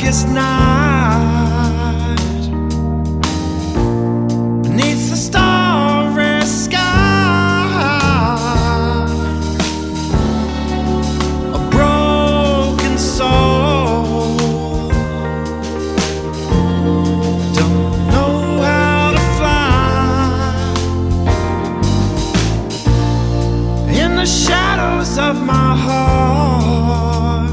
darkest night, beneath the starry sky, a broken soul don't know how to fly. In the shadows of my heart,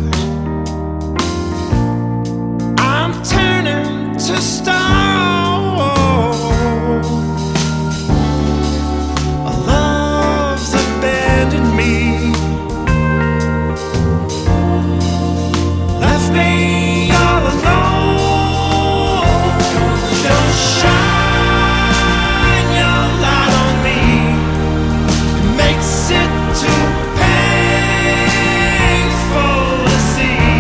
to stone. Our love's abandoned me, left me all alone. Don't shine your light on me, it makes it too painful to see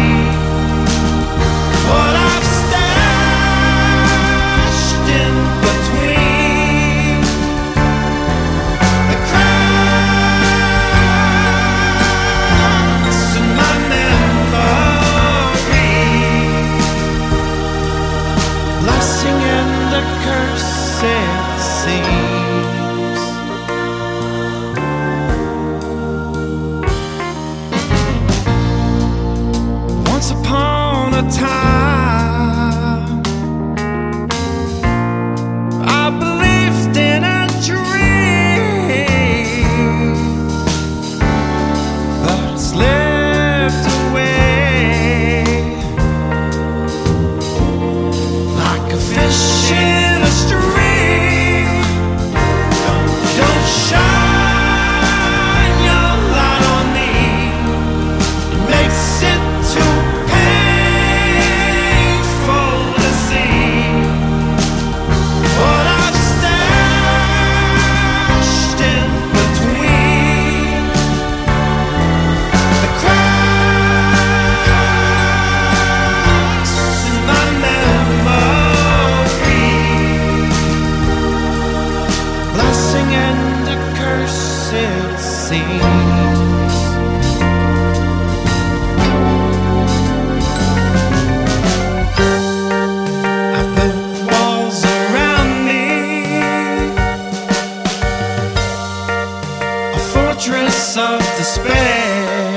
what I've once upon a time, I believed in a dream, but it slipped away like a fish in a stream. Don't shine your light on me, it makes it too painful to see what I've stashed in between the cracks in my memory. Blessing and a curse it seems. I built walls around me, a fortress of despair,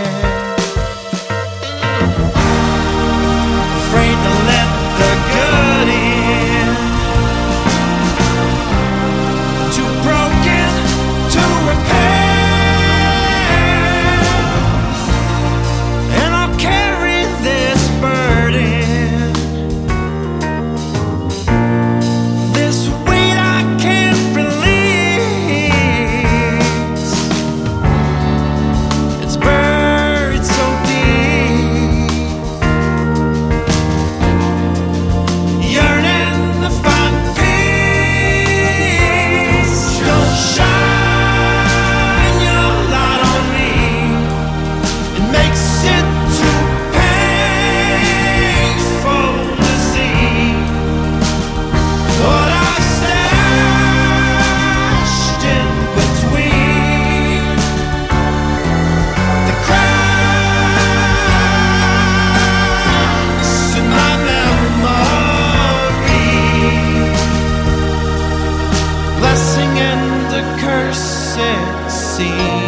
afraid to let the good in, too broken to repair. And I'll carry this burden, this weight I can't release. It's buried so deep, yearning to find peace. Don't shine your light on me, it makes it too painful to see what I've stashed in between the cracks in my memory. Blessing and a curse it seems.